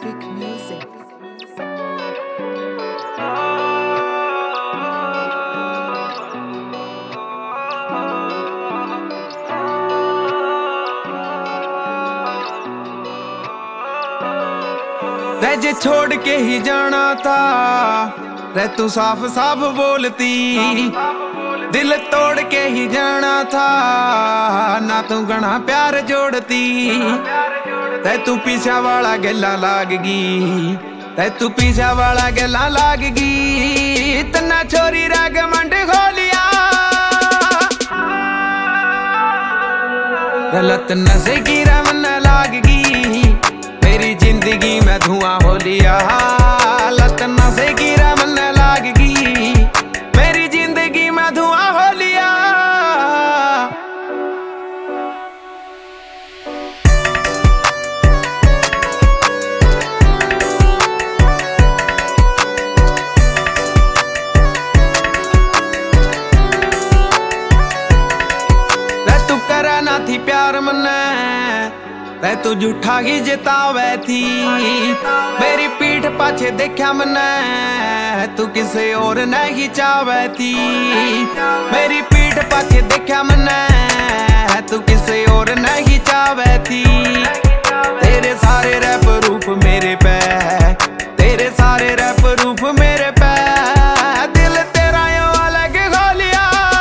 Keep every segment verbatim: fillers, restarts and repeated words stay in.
Epic Music. तुझे छोड़ के ही जाना था रे, तू साफ साफ बोलती। दिल तोड़ के ही जाना था ना, तू घना प्यार जोड़ती। ते तू पीछा वाला गला लागगी, ते तू पीछा वाला गला लागगी। इतना छोरी राग मंड खोलिया, गलत नशे की रमन लागगी। मेरी जिंदगी में धुआं हो लिया, लत नशे की रमन लागगी। मेरी जिंदगी में धुआं हो लिया। रे तू करा ना थी प्यार मन्ने, रे तू झूठा ही जितावे थी। मेरी पीठ पाछे देखा मन्ने, तू किसे और नहीं चावे थी। मेरी पीठ पाछे देखा मन्ने, तू किसे और नहीं चावे थी। तेरे सारे रैप रूप मेरे पे, तेरे सारे रैप रूप मेरे पे। दिल तेरा यो अलग खोलिया,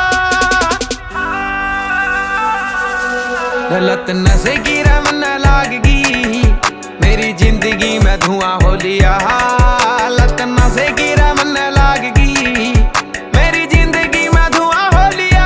गलत नशे की रमन लागगी। मेरी जिंदगी में धुआं हो लिया, लत नशे की रमन लागगी। मेरी जिंदगी में धुआं हो लिया।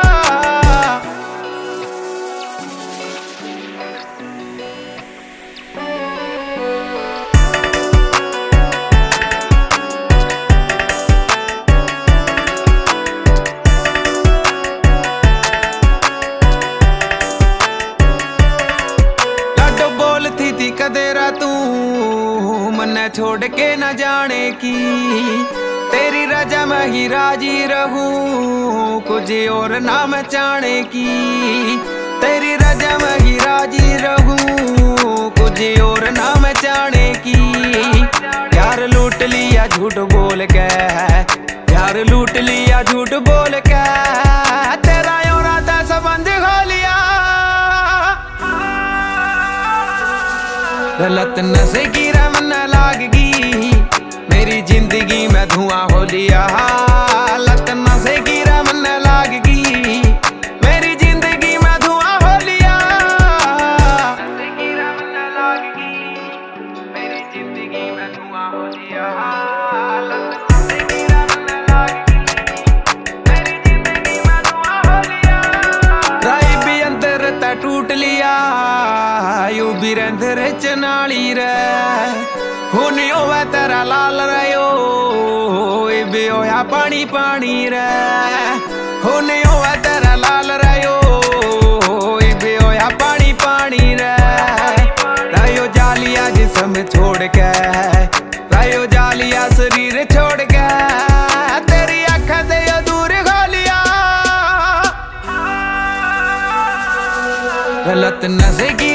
थी कदेरा तू मन्ने छोड़ के न जाने की। तेरी रजा में ही राजी रहूं, कुछ और ना मैं चाहने की। तेरी रजा में ही राजी रहूं, कुछ और ना मैं चाहने की। यार लूट लिया झूठ बोल के, यार लूट लिया झूठ बोल के। तेरा और आता संबंध खो लिया, गलत नशे की रमन लागगी। मेरी जिंदगी में धुआं हो लिया, लत नशे की रमन लागगी। मेरी जिंदगी में धुआं हो लिया, नशे की रमन लागगी। मेरी जिंदगी में धुआं हो लिया, लत नशे की रमन लागगी। मेरी जिंदगी में धुआं हो लिया। राई भी अंदर ता टूट लिया, यू भी रंधर चनाली रे। खूनी होवे तेरा लाल रयो, इबे होया पानी पानी रे। खूनी होवे तेरा लाल रयो, इबे होया पानी पानी रे। रयो जालिया जिस्म छोड़ के, रयो जालिया शरीर छोड़ के। तेरी आँखें से यो दूर खो लिया, गलत नशे की